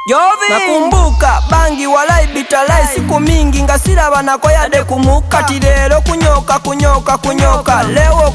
Nakumbuka bangi walai bitalai siku mingi nga siraba nako yade kumuka. Kati lero kunyoka leo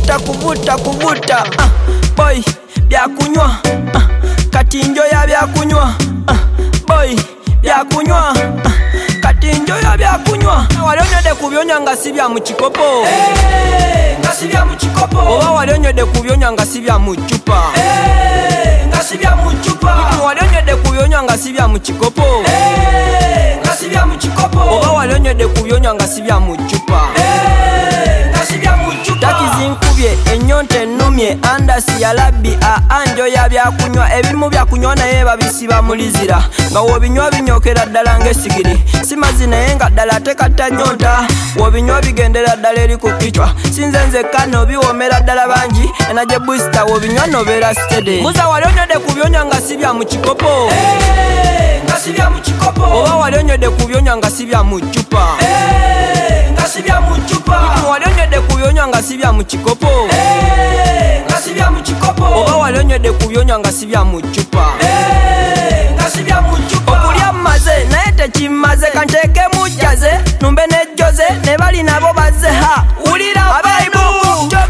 kuvuta boy bya kunywa kati njoya bya kunywa boy bya kunywa kati njoya bya kunywa. Walionyede kubyonya nga sibya mu kikopo nga sibya mu kikopo. Oba walionyede kubyonya nga sibya mu chupa nga sibya mu chupa. Walionyede kubyonya nga sibya mu kikopo nga sibya mu kikopo. Oba walionyede kubyonya nga sibya mu chupa nga sibya mu chupa. Takizinkubye enyonte ennumye andasi ya labbi anjo ya byakunywa. Ebimu byakunywa naye babisiba mulizira nga wobinywa binyokera ddala ng'essigiri. Si mazzi naye nga ddala tekatta nyonta wobinywa bigendera ddala eri ku kichwa. Sinze nzekka nobiwoomera ddala bangi enaje booster wobinywa nobeera steady. Muza walionyede kubyonya nga sibya mu kikopo nga sibya mu kikopo. Oba walionyede kubyonya nga sibya mu chupa nga sibya mu chupa. Walionyede kubyonya nga sibya mu kikopo nga sibya mu kikopo. Oba walionyede kubyonya nga sibya mu chupa nga sibya mu chupa. Okulya maze naye tekimaze kanteeke mujjaze numbe nejjoze ne bali nabo bazze ha wulira abaibu cocktail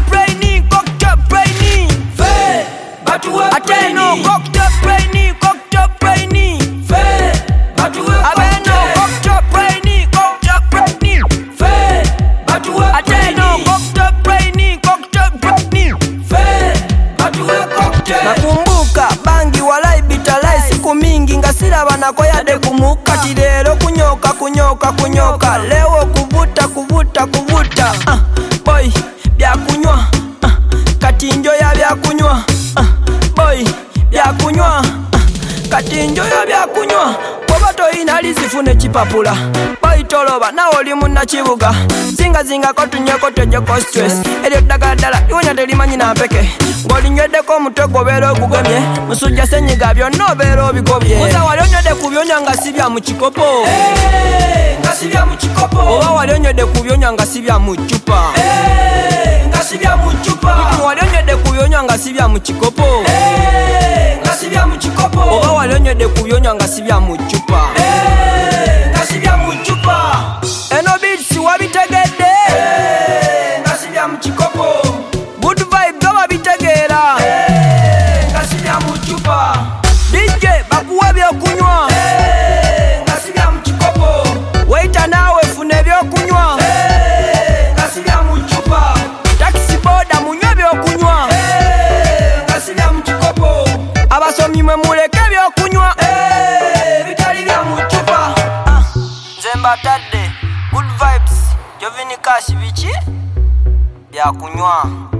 brainy fe batuwe ateno cocktail brainy fe batuwe abeno cocktail brainy fe batuwe ateno cocktail brainy fe batuwe cocktail. Nakumbuka bangi walai bitalai siku mingi nga siraba nako yade kumuka. Kati lero kunyoka leo kuvuta boy bya kunywa kati njoya bya kunywa boy bya kunywa kati njoya bya kunywa. Oba toyina lizifune kipapula boy toloba nawe oli munnakibuga. Zingako tunyeko tejeko stress eryo ddagala ddala liwonya terimanyi nampeke. Ng'olinyweddeko omutwe gobeera ogugemye musujja senyiga byonna obeera obigobye. Muza walionyede kubyonya nga sibya mu kikopo nga sibya mu kikopo. Oba walionyede kubyonya nga sibya mu chupa nga sibya mu chupa. Walionyede kubyonya nga sibya mu kikopo nga sibya mu kikopo. Oba walionyede kubyonya nga sibya mu chupa nga sibya mu chupa. Eno beats wabitegedde nga sibya mu kikopo. Good vibe gaba bitegeera nga sibya mu chupa. DJ bakuwa byokunywa nga sibya mu kikopo. Waita nawe funa ebyokunywa nga sibya mu chupa. Taxi boda munywe byokunywa nga sibya mu kikopo. Abasomi mwe muleke byokunywa bitali bya mu chupa. Nze mbatadde Good Vibes Jovini Cash biki byakunywa.